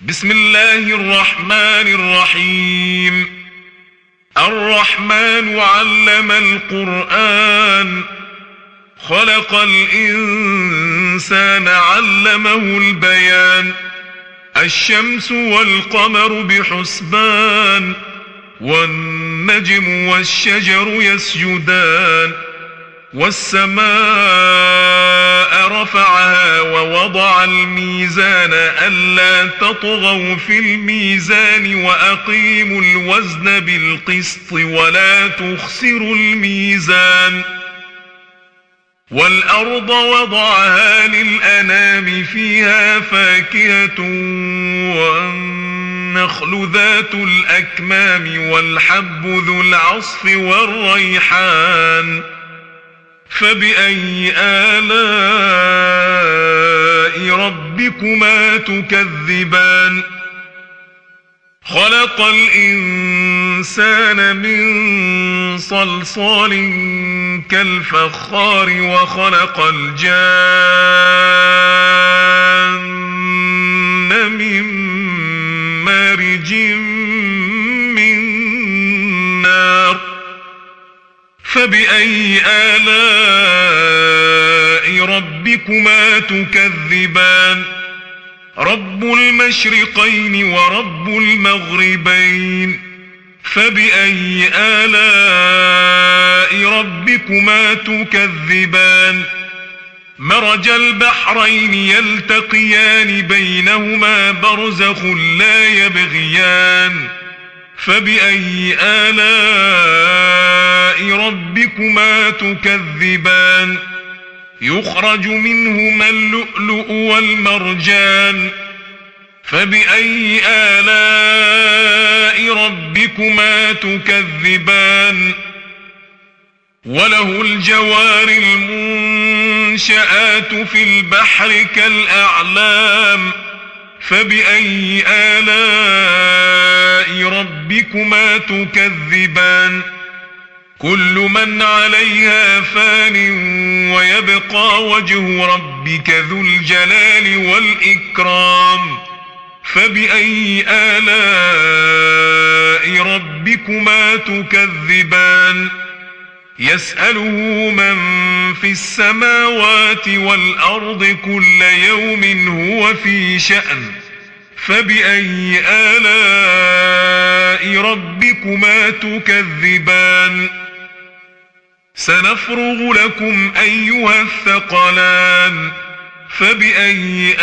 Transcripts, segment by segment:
بسم الله الرحمن الرحيم. الرحمن علم القرآن، خلق الإنسان علمه البيان. الشمس والقمر بحسبان، والنجم والشجر يسجدان. والسماء رفعها ووضع الميزان ألا تطغوا في الميزان وأقيموا الوزن بالقسط ولا تخسروا الميزان. والأرض وضعها للأنام فيها فاكهة والنخل ذات الأكمام والحب ذو العصف والريحان. فبأي آلاء ربكما تكذبان؟ خلق الإنسان من صلصال كالفخار وخلق الجان من مارج من نار. فبأي آلاء ربكما تكذبان؟ رب المشرقين ورب المغربين. فبأي آلاء ربكما تكذبان؟ مرج البحرين يلتقيان بينهما برزخ لا يبغيان. فبأي آلاء ربكما تكذبان؟ يخرج منهما اللؤلؤ والمرجان. فبأي آلاء ربكما تكذبان؟ وله الجوار المنشآت في البحر كالأعلام. فبأي آلاء ربكما تكذبان؟ كل من عليها فان ويبقى وجه ربك ذو الجلال والإكرام. فبأي آلاء ربكما تكذبان؟ يسأله من في السماوات والأرض كل يوم هو في شأن. فبأي آلاء ربكما تكذبان؟ سنفرغ لكم أيها الثقلان. فبأي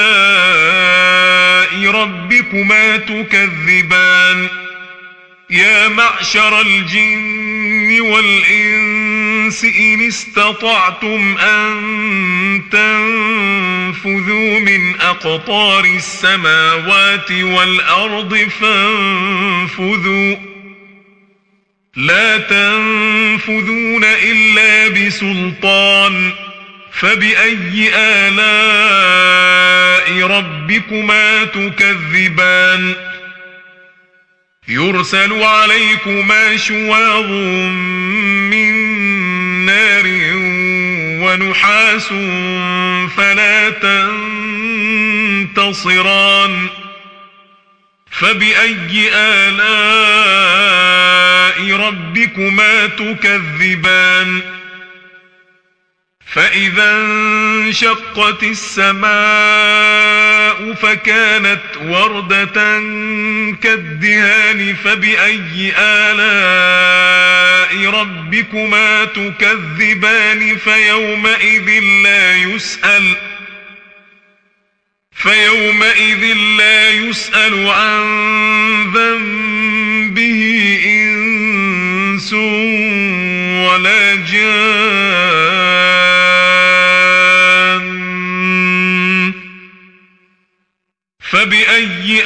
آلاء ربكما تكذبان؟ يا معشر الجن والإنس إن استطعتم أن تنفذوا من أقطار السماوات والأرض فانفذوا، لا تنفذون إلا بسلطان. فبأي آلاء ربكما تكذبان؟ يرسل عليكما شواظ من نار ونحاس فلا تنتصران. فبأي آلاء ربكما تكذبان؟ فإذا انشقت السماء فكانت وردة كالدهان. فبأي آلاء ربكما تكذبان؟ فيومئذ لا يسأل عن ذنبه إنس ولا جان. فبأي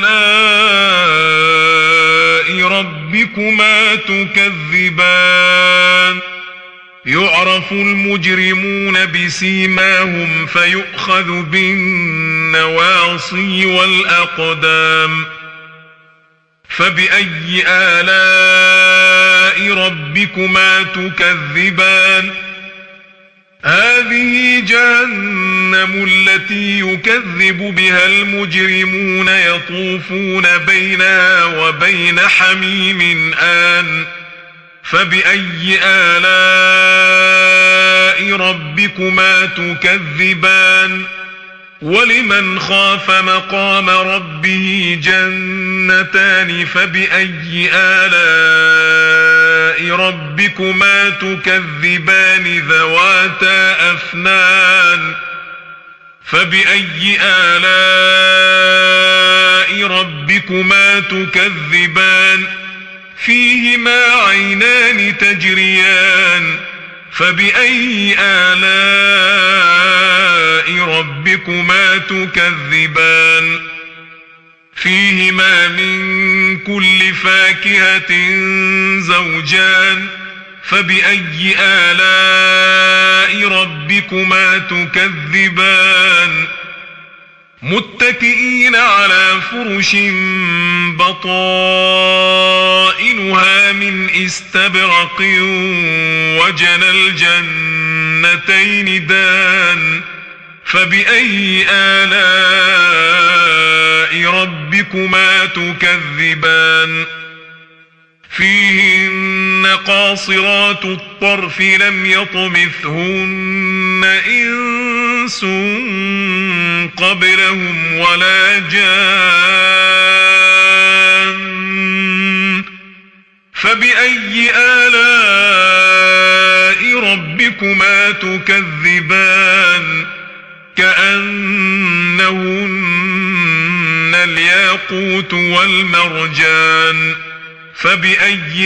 آلاء ربكما تكذبان؟ يعرف المجرمون بسيماهم فيؤخذ بالنواصي والأقدام. فبأي آلاء ربكما تكذبان؟ هذه جهنم التي يكذب بها المجرمون يطوفون بينها وبين حميم آن فبأي آلاء ربكما تكذبان ولمن خاف مقام ربه جنتان فبأي آلاء ربكما تكذبان ذواتا أفنان فبأي آلاء ربكما تكذبان فيهما عينان تجريان فبأي آلاء ربكما تكذبان فيهما من كل فاكهة زوجان فبأي آلاء ربكما تكذبان متكئين على فرش بطائنها من استبرق وجنى الجنتين دان فبأي آلاء ربكما تكذبان فيهن قاصرات الطرف لم يطمثهن إنس قبلهم ولا جان فبأي آلاء ربكما تكذبان كأنهن الياقوت والمرجان فبأي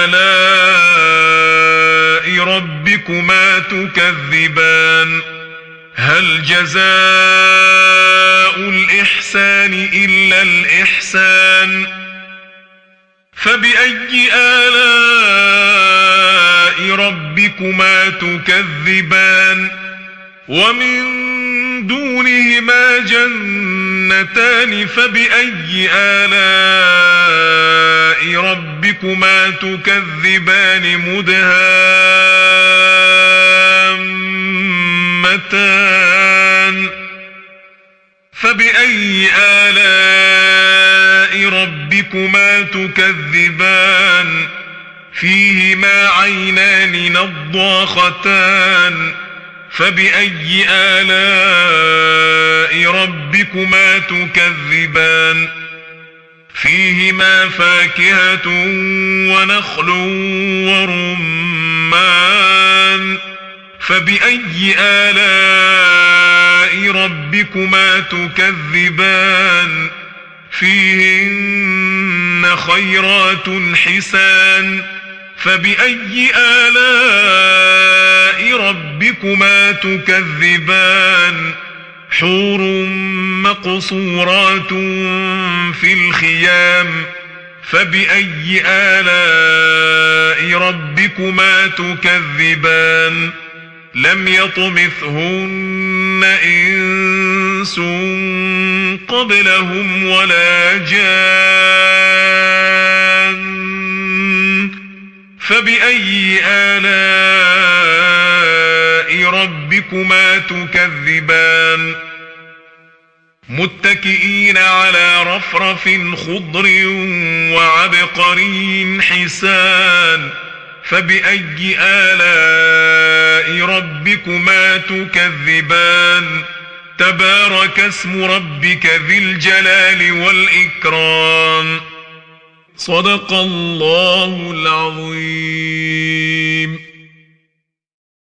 آلاء ربكما تكذبان هل جزاء الإحسان إلا الإحسان فبأي آلاء ربكما تكذبان ومن دونهما جنتان فبأي آلاء ربكما تكذبان مدهامتان فبأي آلاء ربكما تكذبان فيهما عينان نضاختان فبأي آلاء ربكما تكذبان فيهما فاكهة ونخل ورمان فبأي آلاء ربكما تكذبان فيهن خيرات حسان فبأي آلاء ربكما تكذبان حور مقصورات في الخيام فبأي آلاء ربكما تكذبان لم يطمثهن إنس قبلهم ولا جان فبأي آلاء ربكما تكذبان متكئين على رفرف خضر وعبقري حسان فبأي آلاء ربكما تكذبان تبارك اسم ربك ذي الجلال والإكرام صدق الله العظيم.